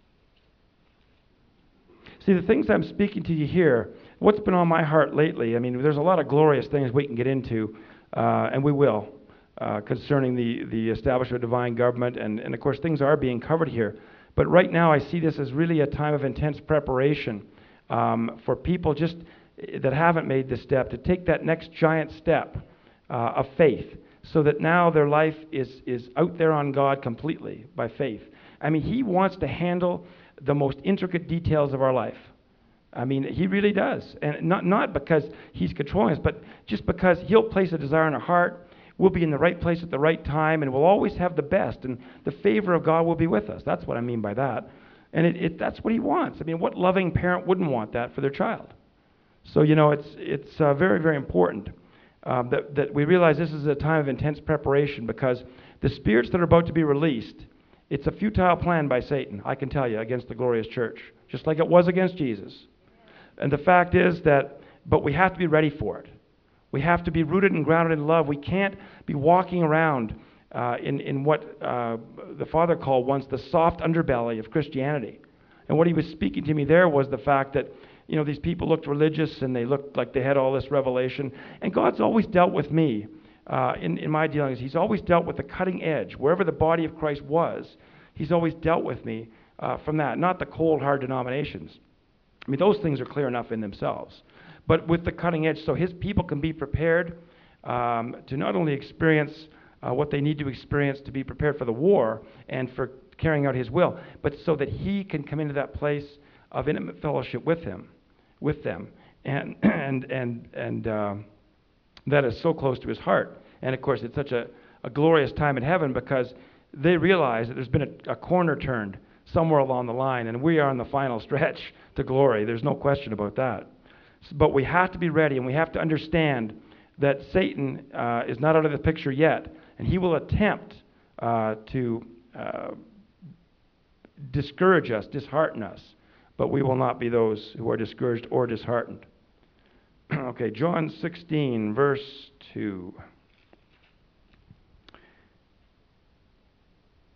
See, the things I'm speaking to you here, what's been on my heart lately, I mean, there's a lot of glorious things we can get into, uh, and we will, uh, concerning the, the establishment of divine government, and, and of course things are being covered here. But right now I see this as really a time of intense preparation um, for people just that haven't made this step to take that next giant step uh, of faith, so that now their life is, is out there on God completely by faith. I mean, he wants to handle the most intricate details of our life. I mean, he really does. And not, not because he's controlling us, but just because he'll place a desire in our heart. We'll be in the right place at the right time, and we'll always have the best, and the favor of God will be with us. That's what I mean by that. And it, it, that's what he wants. I mean, what loving parent wouldn't want that for their child? So, you know, it's, it's uh, very, very important uh, that, that we realize this is a time of intense preparation, because the spirits that are about to be released, it's a futile plan by Satan, I can tell you, against the glorious church, just like it was against Jesus. And the fact is that, but we have to be ready for it. We have to be rooted and grounded in love. We can't be walking around uh, in, in what uh, the Father called once the soft underbelly of Christianity. And what he was speaking to me there was the fact that, you know, these people looked religious and they looked like they had all this revelation. And God's always dealt with me uh, in, in my dealings. He's always dealt with the cutting edge. Wherever the body of Christ was, he's always dealt with me uh, from that, not the cold, hard denominations. I mean, those things are clear enough in themselves. But with the cutting edge, so his people can be prepared um, to not only experience uh, what they need to experience to be prepared for the war and for carrying out his will, but so that he can come into that place of intimate fellowship with him, with them, and and and and uh, that is so close to his heart. And of course, it's such a, a glorious time in heaven, because they realize that there's been a, a corner turned somewhere along the line, and we are on the final stretch to glory. There's no question about that. But we have to be ready, and we have to understand that Satan uh, is not out of the picture yet, and he will attempt uh, to uh, discourage us, dishearten us, but we will not be those who are discouraged or disheartened. Okay, John sixteen, verse two.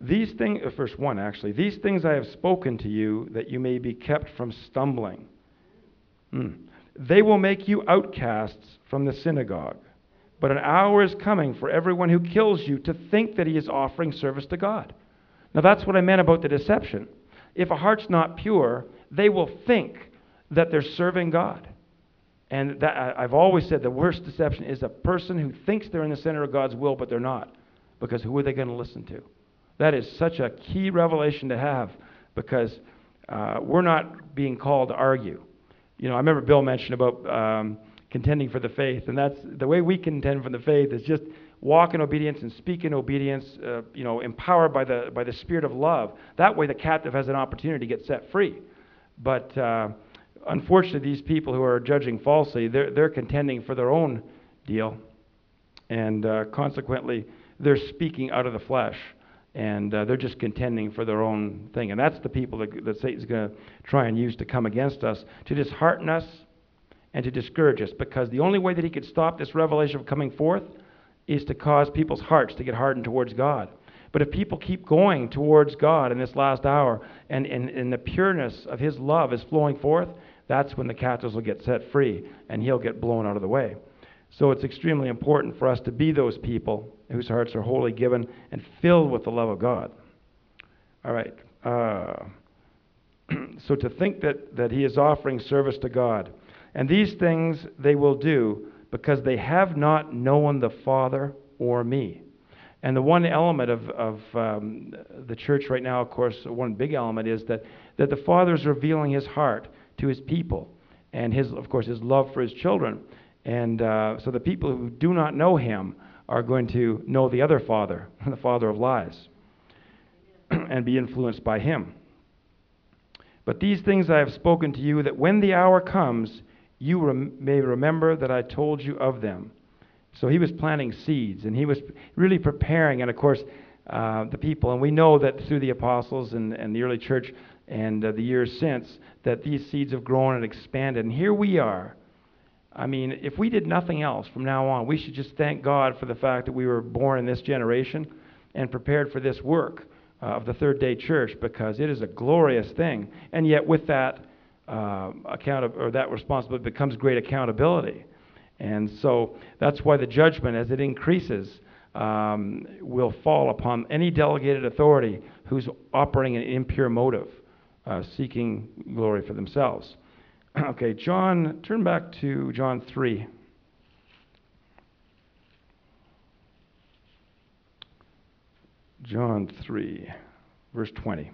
These things, uh, verse one actually, these things I have spoken to you that you may be kept from stumbling. Hmm. They will make you outcasts from the synagogue. But an hour is coming for everyone who kills you to think that he is offering service to God. Now that's what I meant about the deception. If a heart's not pure, they will think that they're serving God. And that, I- I've always said the worst deception is a person who thinks they're in the center of God's will, but they're not. Because who are they going to listen to? That is such a key revelation to have, because uh, we're not being called to argue. You know, I remember Bill mentioned about um, contending for the faith, and that's the way we contend for the faith is just walk in obedience and speak in obedience, uh, you know, empowered by the by the spirit of love. That way the captive has an opportunity to get set free. But uh, unfortunately, these people who are judging falsely, they're, they're contending for their own deal, and uh, consequently, they're speaking out of the flesh, and uh, they're just contending for their own thing. And that's the people that, that Satan's going to try and use to come against us, to dishearten us and to discourage us, because the only way that he could stop this revelation from coming forth is to cause people's hearts to get hardened towards God. But if people keep going towards God in this last hour, and, and, and the pureness of his love is flowing forth, that's when the captives will get set free, and he'll get blown out of the way. So it's extremely important for us to be those people whose hearts are wholly given and filled with the love of God. All right. Uh, so to think that, that he is offering service to God. And these things they will do because they have not known the Father or me. And the one element of, of um, the church right now, of course, one big element is that, that the Father is revealing his heart to his people, and his, of course, his love for his children. And uh, so the people who do not know him are going to know the other father, the father of lies, and be influenced by him. But these things I have spoken to you, that when the hour comes, you rem- may remember that I told you of them. So he was planting seeds, and he was really preparing, and of course, uh, the people. And we know that through the apostles and, and the early church and uh, the years since, that these seeds have grown and expanded. And here we are. I mean, if we did nothing else from now on, we should just thank God for the fact that we were born in this generation and prepared for this work uh, of the Third Day Church, because it is a glorious thing. And yet with that uh, account of, or that responsibility becomes great accountability. And so that's why the judgment, as it increases, um, will fall upon any delegated authority who's operating an impure motive, uh, seeking glory for themselves. Okay, John, turn back to John three. John three, verse twenty.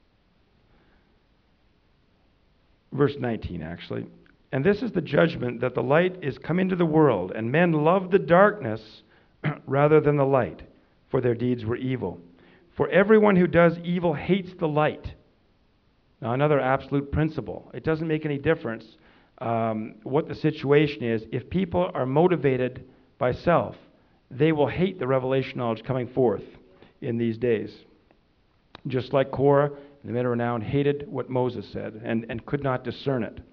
Verse nineteen, actually. And this is the judgment, that the light is come into the world, and men love the darkness rather than the light, for their deeds were evil. For everyone who does evil hates the light. Now, another absolute principle. It doesn't make any difference um, what the situation is. If people are motivated by self, they will hate the revelation knowledge coming forth in these days. Just like Korah and the men renowned hated what Moses said and, and could not discern it.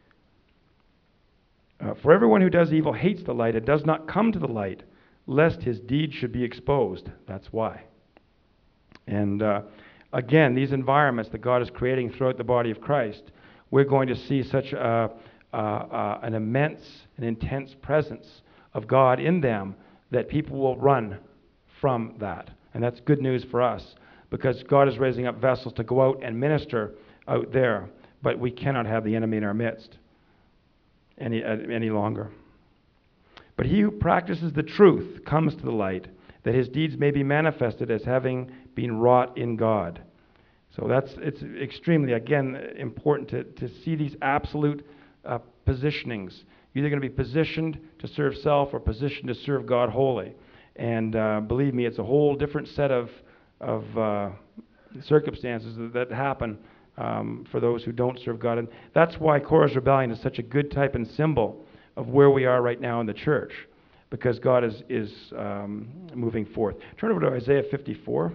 Uh, for everyone who does evil hates the light and does not come to the light, lest his deeds should be exposed. That's why. And uh, again, these environments that God is creating throughout the body of Christ, we're going to see such a, uh, uh, an immense and intense presence of God in them that people will run from that. And that's good news for us, because God is raising up vessels to go out and minister out there, but we cannot have the enemy in our midst any, uh, any longer. But he who practices the truth comes to the light, that his deeds may be manifested as having been wrought in God. So that's it's extremely, again, important to, to see these absolute uh, positionings. You're either going to be positioned to serve self or positioned to serve God wholly. And uh, believe me, it's a whole different set of, of uh, circumstances that, that happen um, for those who don't serve God. And that's why Korah's rebellion is such a good type and symbol of where we are right now in the church, because God is, is um, moving forth. Turn over to Isaiah fifty-four.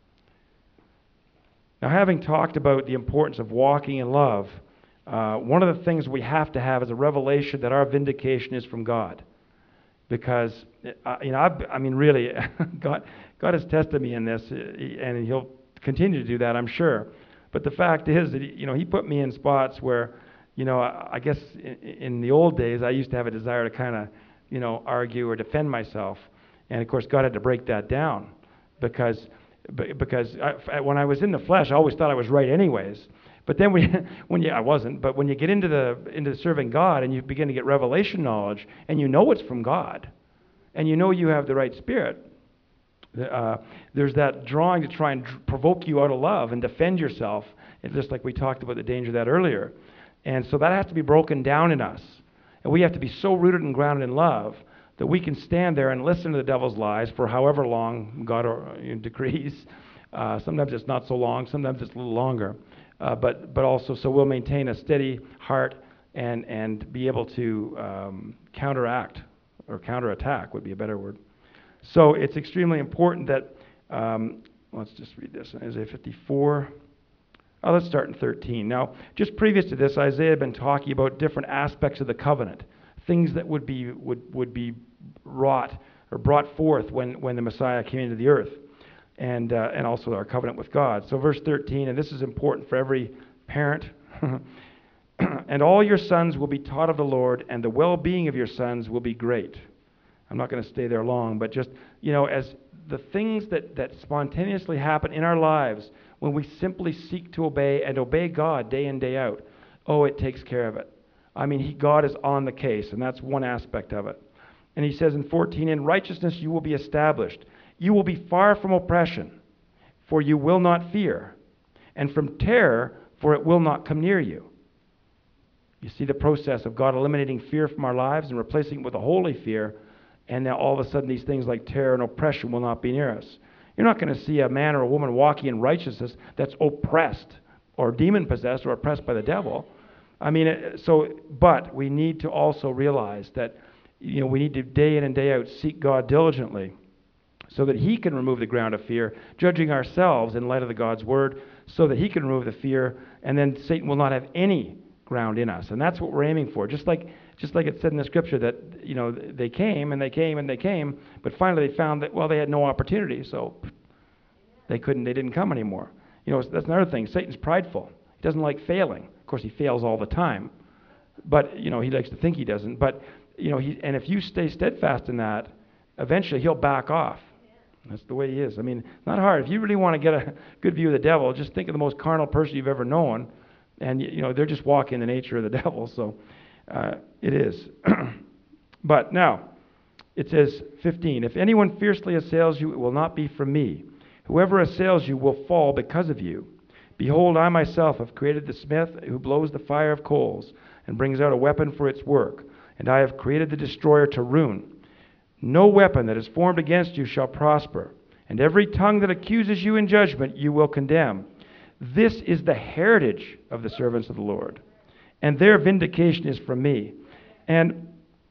Now, having talked about the importance of walking in love, uh, one of the things we have to have is a revelation that our vindication is from God. Because, uh, you know, I've, I mean, really, God, God has tested me in this, uh, and He'll continue to do that, I'm sure. But the fact is that, you know, He put me in spots where, you know, I, I guess in, in the old days I used to have a desire to kind of, you know, argue or defend myself, and of course God had to break that down, because because I, when I was in the flesh, I always thought I was right anyways. But then when, when you, I wasn't, but when you get into the into serving God and you begin to get revelation knowledge, and you know it's from God, and you know you have the right spirit, uh, there's that drawing to try and dr- provoke you out of love and defend yourself, and just like we talked about the danger of that earlier. And so that has to be broken down in us. And we have to be so rooted and grounded in love that we can stand there and listen to the devil's lies for however long God or, you know, decrees. Uh, sometimes it's not so long, sometimes it's a little longer. Uh, but but also, so we'll maintain a steady heart and and be able to um, counteract, or counterattack would be a better word. So it's extremely important that, um, let's just read this, Isaiah fifty-four. Oh, let's start in thirteen. Now, just previous to this, Isaiah had been talking about different aspects of the covenant, things that would be would would be wrought or brought forth when, when the Messiah came into the earth, and uh, and also our covenant with God. So verse thirteen, and this is important for every parent. And all your sons will be taught of the Lord, and the well-being of your sons will be great. I'm not going to stay there long, but just, you know, as the things that, that spontaneously happen in our lives when we simply seek to obey and obey God day in, day out, oh, it takes care of it. I mean, he, God is on the case, and that's one aspect of it. And he says in fourteen, in righteousness you will be established. You will be far from oppression, for you will not fear, and from terror, for it will not come near you. You see the process of God eliminating fear from our lives and replacing it with a holy fear, and now all of a sudden these things like terror and oppression will not be near us. You're not going to see a man or a woman walking in righteousness that's oppressed or demon-possessed or oppressed by the devil. I mean, it, so, but we need to also realize that, you know, we need to day in and day out seek God diligently so that he can remove the ground of fear, judging ourselves in light of the God's word, so that he can remove the fear, and then Satan will not have any ground in us. And that's what we're aiming for. Just like just like it said in the scripture that, you know, they came and they came and they came, but finally they found that, well, they had no opportunity, so they couldn't, they didn't come anymore. You know, that's another thing. Satan's prideful. He doesn't like failing. Of course, he fails all the time, but, you know, he likes to think he doesn't. But, you know, he, and if you stay steadfast in that, eventually he'll back off. That's the way he is. I mean, it's not hard. If you really want to get a good view of the devil, just think of the most carnal person you've ever known, and, you know, they're just walking the nature of the devil, so uh, it is. But now, it says fifteen, if anyone fiercely assails you, it will not be from me. Whoever assails you will fall because of you. Behold, I myself have created the smith who blows the fire of coals and brings out a weapon for its work, and I have created the destroyer to ruin. No weapon that is formed against you shall prosper, and every tongue that accuses you in judgment you will condemn. This is the heritage of the servants of the Lord, and their vindication is from me. And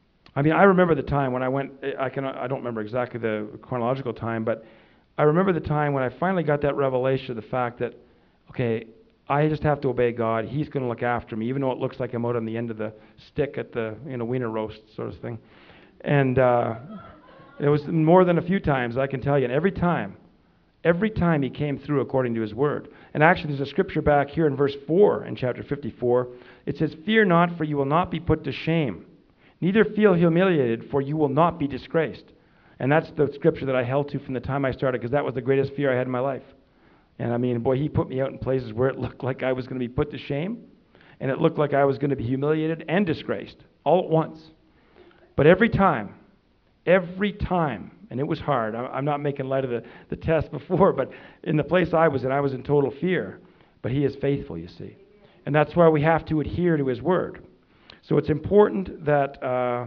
I mean, I remember the time when I went, I can I don't remember exactly the chronological time, but I remember the time when I finally got that revelation of the fact that, okay, I just have to obey God. He's going to look after me, even though it looks like I'm out on the end of the stick at the, you know, wiener roast sort of thing. And uh, it was more than a few times, I can tell you, and every time, every time he came through according to his word. And actually, there's a scripture back here in verse four in chapter fifty-four. It says, fear not, for you will not be put to shame. Neither feel humiliated, for you will not be disgraced. And that's the scripture that I held to from the time I started, because that was the greatest fear I had in my life. And I mean, boy, he put me out in places where it looked like I was going to be put to shame, and it looked like I was going to be humiliated and disgraced all at once. But every time, every time, and it was hard. I'm not making light of the, the test before, but in the place I was in, I was in total fear. But he is faithful, you see. And that's why we have to adhere to his word. So it's important that uh,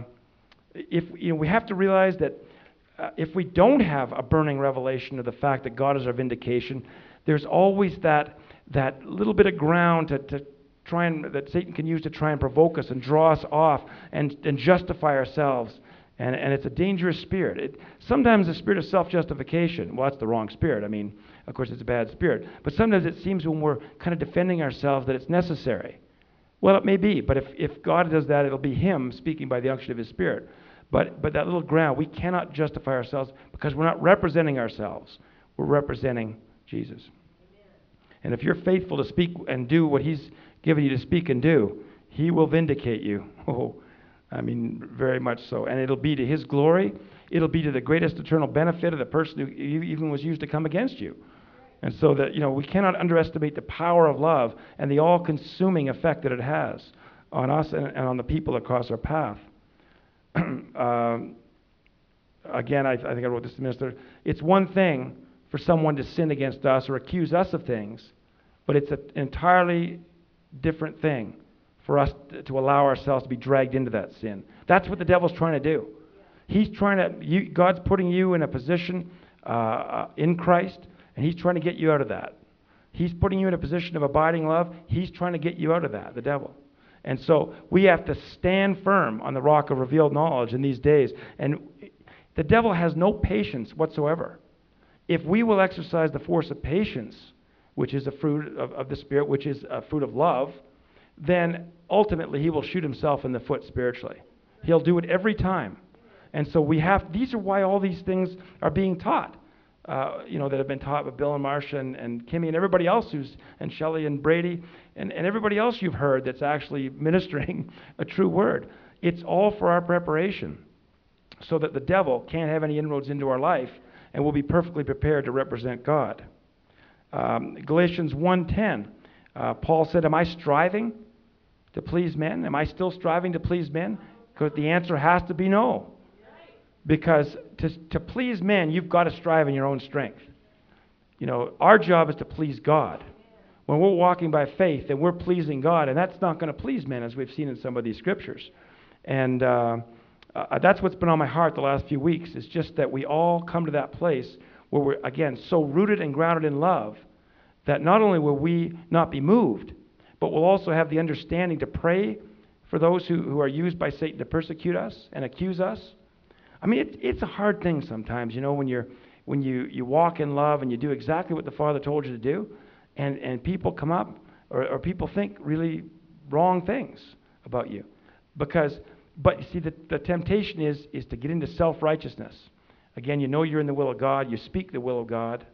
if you know, we have to realize that uh, if we don't have a burning revelation of the fact that God is our vindication, there's always that that little bit of ground to, to try and that Satan can use to try and provoke us and draw us off and, and justify ourselves. And, and it's a dangerous spirit. It, sometimes the spirit of self-justification, well, that's the wrong spirit. I mean, of course, it's a bad spirit. But sometimes it seems when we're kind of defending ourselves that it's necessary. Well, it may be, but if, if God does that, it'll be him speaking by the unction of his spirit. But, but that little ground, we cannot justify ourselves because we're not representing ourselves. We're representing Jesus. And if you're faithful to speak and do what he's given you to speak and do, he will vindicate you. Oh, I mean, very much so. And it'll be to his glory. It'll be to the greatest eternal benefit of the person who even was used to come against you. And so that, you know, we cannot underestimate the power of love and the all-consuming effect that it has on us and, and on the people that cross our path. um, again, I, I think I wrote this to the minister. It's one thing for someone to sin against us or accuse us of things, but it's an entirely different thing for us to, to allow ourselves to be dragged into that sin. That's what the devil's trying to do. He's trying to, you, God's putting you in a position uh, uh, in Christ, and he's trying to get you out of that. He's putting you in a position of abiding love. He's trying to get you out of that, the devil. And so we have to stand firm on the rock of revealed knowledge in these days. And the devil has no patience whatsoever. If we will exercise the force of patience, which is a fruit of, of the Spirit, which is a fruit of love, then ultimately he will shoot himself in the foot spiritually. He'll do it every time. And so we have, these are why all these things are being taught, uh, you know, that have been taught with Bill and Marcia and, and Kimmy and everybody else who's, and Shelley and Brady, and, and everybody else you've heard that's actually ministering a true word. It's all for our preparation so that the devil can't have any inroads into our life and we'll be perfectly prepared to represent God. Um, Galatians one ten, uh, Paul said, am I striving to please men? Am I still striving to please men? Because the answer has to be no. Because to, to please men, you've got to strive in your own strength. You know, our job is to please God. When we're walking by faith and we're pleasing God, and that's not going to please men, as we've seen in some of these scriptures. And uh, uh, that's what's been on my heart the last few weeks, is just that we all come to that place where we're, again, so rooted and grounded in love that not only will we not be moved, but we'll also have the understanding to pray for those who, who are used by Satan to persecute us and accuse us. I mean, it, it's a hard thing sometimes, you know, when you're when you, you walk in love and you do exactly what the Father told you to do, and, and people come up or, or people think really wrong things about you. Because, but you see, the, the temptation is is to get into self-righteousness. Again, you know you're in the will of God, you speak the will of God,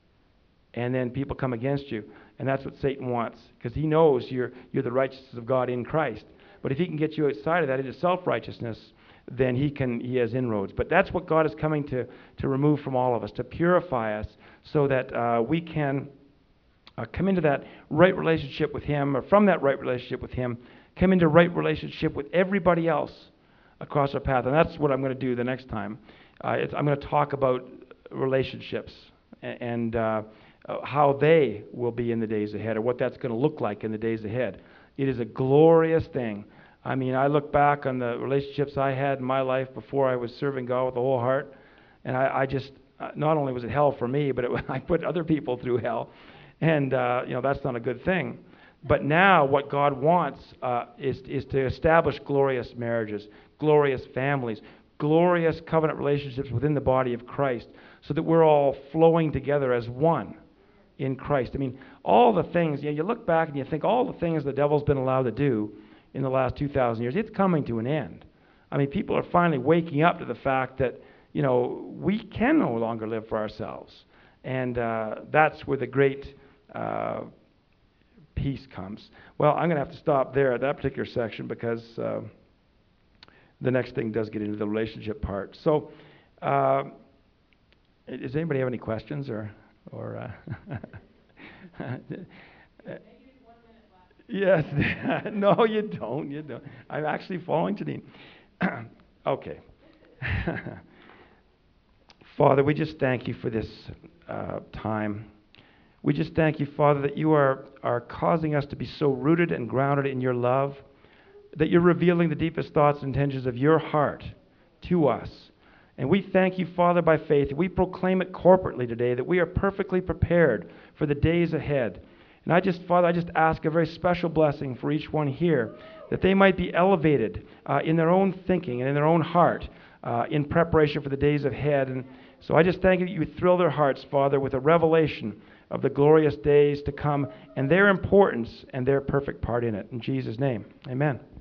and then people come against you. And that's what Satan wants, because he knows you're you're the righteousness of God in Christ. But if he can get you outside of that into self-righteousness, then he can he has inroads. But that's what God is coming to to remove from all of us, to purify us so that uh, we can uh, come into that right relationship with him, or from that right relationship with him, come into right relationship with everybody else across our path. And that's what I'm going to do the next time. Uh, it's, I'm going to talk about relationships and, and uh, uh, how they will be in the days ahead, or what that's going to look like in the days ahead. It is a glorious thing. I mean, I look back on the relationships I had in my life before I was serving God with the whole heart, and I, I just, uh, not only was it hell for me, but it, I put other people through hell, and, uh, you know, that's not a good thing. But now what God wants uh, is, is to establish glorious marriages, glorious families, glorious covenant relationships within the body of Christ, so that we're all flowing together as one in Christ. I mean, all the things, you know, you look back and you think all the things the devil's been allowed to do in the last two thousand years, it's coming to an end. I mean, people are finally waking up to the fact that, you know, we can no longer live for ourselves. And uh, that's where the great uh, peace comes. Well, I'm going to have to stop there at that particular section, because uh, the next thing does get into the relationship part. So, uh, does anybody have any questions, or... or uh, Yes. No, you don't. You don't. I'm actually following Janine. Okay. Father, we just thank you for this uh, time. We just thank you, Father, that you are, are causing us to be so rooted and grounded in your love, that you're revealing the deepest thoughts and intentions of your heart to us. And we thank you, Father, by faith. We proclaim it corporately today, that we are perfectly prepared for the days ahead. And I just, Father, I just ask a very special blessing for each one here, that they might be elevated uh, in their own thinking and in their own heart uh, in preparation for the days ahead. And so I just thank you that you would thrill their hearts, Father, with a revelation of the glorious days to come and their importance and their perfect part in it. In Jesus' name, amen.